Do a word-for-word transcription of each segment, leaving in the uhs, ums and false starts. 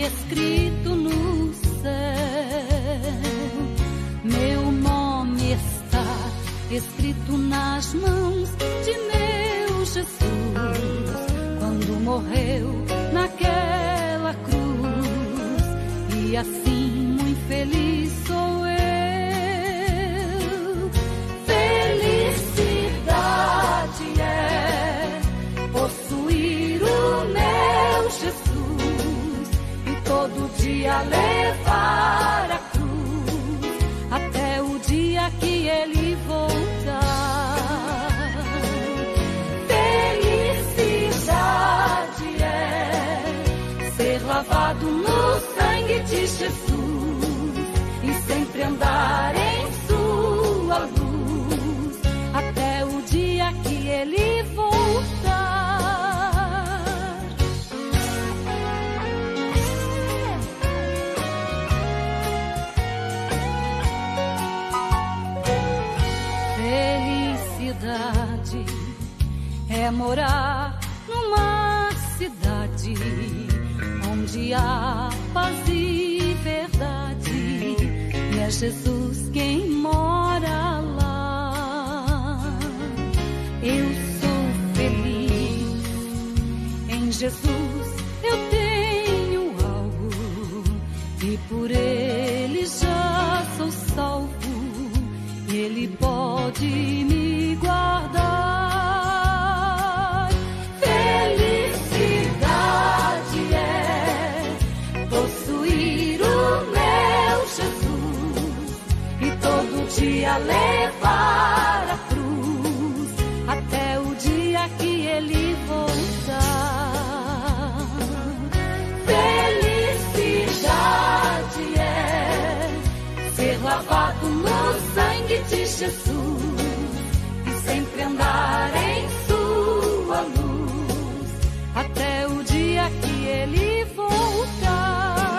escrito no céu. Meu nome está escrito nas mãos de meu Jesus, quando morreu naquela cruz. E assim muito feliz sou eu. Felicidade é possuir o meu Jesus e todo dia levar a cruz até o dia que ele voltar. Felicidade é ser lavado no sangue de Jesus e sempre andar em sua luz até o dia que ele voltar. Felicidade é morar numa cidade onde há paz e verdade, e é Jesus quem mora lá. Eu sou feliz em Jesus, eu tenho algo e por ele já sou salvo. Ele pode me guardar. Felicidade é possuir o meu Jesus e todo dia levar a cruz até o dia que ele voltar. Felicidade é ser lavado no sangue de Jesus e sempre andar em sua luz até o dia que ele voltar.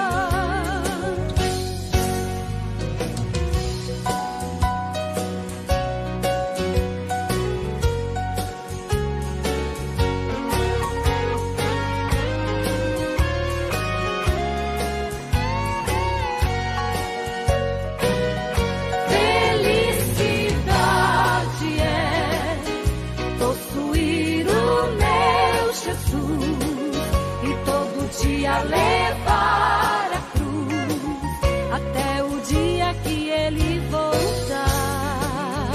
Levar a cruz até o dia que ele voltar.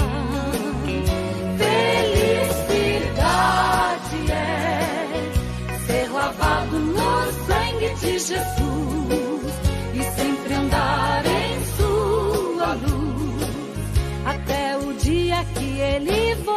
Felicidade é ser lavado no sangue de Jesus e sempre andar em sua luz até o dia que ele voltar.